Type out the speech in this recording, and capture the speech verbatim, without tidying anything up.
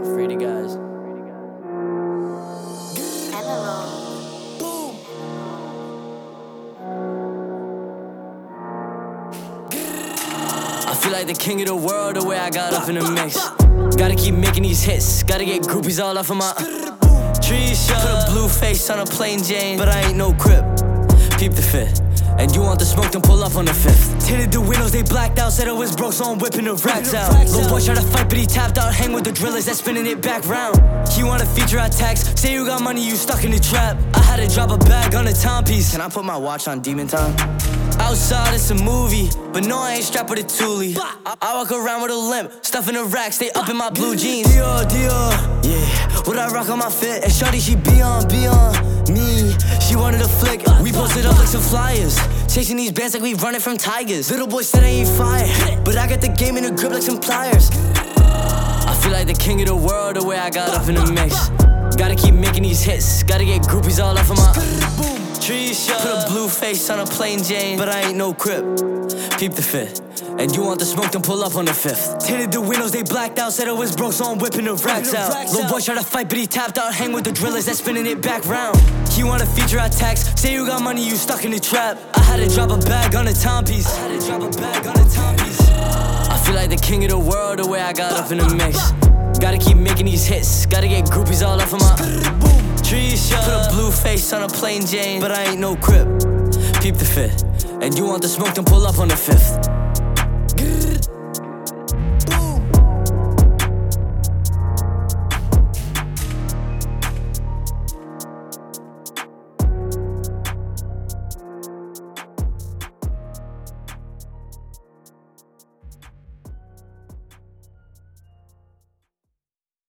Free the guys. I feel like the king of the world the way I got up in the mix. Gotta keep making these hits, gotta get groupies all off of my trees. Put a blue face on a plain Jane, but I ain't no crip. Peep the fit. And you want the smoke, then pull up on the fifth. Tinted the windows, they blacked out. Said I was broke, so I'm whipping the racks out. Little boy tried to fight, but he tapped out. Hang with the drillers, that's spinning it back round. He want a feature, I text. Say you got money, you stuck in the trap. I had to drop a bag on a timepiece. Can I put my watch on demon time? Outside, it's a movie, but no, I ain't strapped with a toolie. I, I walk around with a limp, stuff in the rack, stay up in my blue jeans. Dior, Dior, yeah, what I rock on my fit. And shawty, she be on, be on me. She wanted a flick, we posted up like some flyers. Chasing these bands like we running from tigers. Little boy said I ain't fire, but I got the game in a grip like some pliers. I feel like the king of the world the way I got up in the mix. Gotta keep making these hits, gotta get groupies all off of my trees. Put a blue face on a plain Jane, but I ain't no crip. Peep the fit. And you want the smoke, then pull up on the fifth. Tinted the windows, they blacked out. Said I was broke, so I'm whipping the racks out. Little boy tried to fight, but he tapped out. Hang with the drillers, that's spinning it back round. He want a feature, I text. Say you got money, you stuck in the trap. I had to drop a bag on a timepiece. I had to drop a bag on a timepiece. I feel like the king of the world the way I got up in the mix. Gotta keep making these hits, gotta get groupies all off of my trees. Put a blue face on a plain Jane, but I ain't no crip. Peep the fit. And you want the smoke, then pull up on the fifth.